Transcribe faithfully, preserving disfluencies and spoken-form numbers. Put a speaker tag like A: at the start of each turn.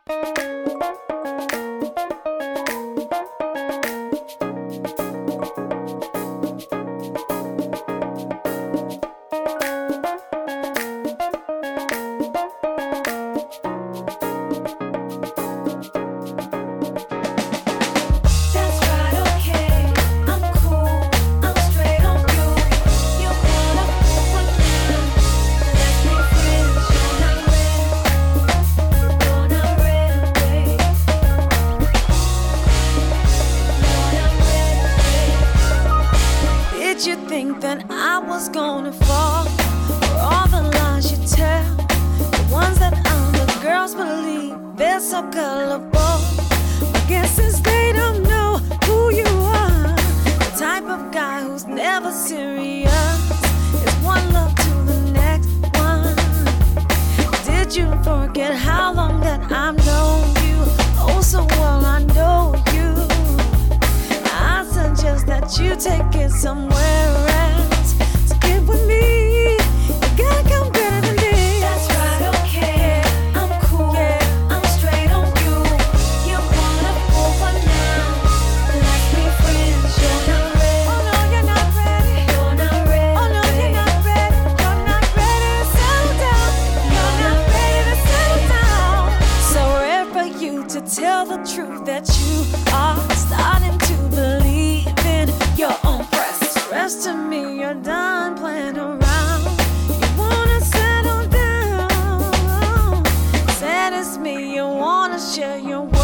A: Did you think that I was gonna fall for all the lies you tell? The ones that other girls believe, they're so gullible. I guess since they don't know who you are, the type of guy who's never serious is one love to the next one. Did you forget how long that I've known you? Oh, so well I know you. I suggest that you take it somewhere else to get with me. You gotta come better than this.
B: That's right, okay. I'm cool. Yeah. I'm straight on you. You wanna pull for now? Let's be friends. You're not ready.
A: Oh no, you're not ready.
B: You're not ready.
A: Oh no, you're not ready. You're not ready to settle down. You're not ready to settle down. So rare for you to tell the truth that you are starting to believe in your own press. Rest to me, you're done playing around. You wanna settle down. Said it's me, you wanna share your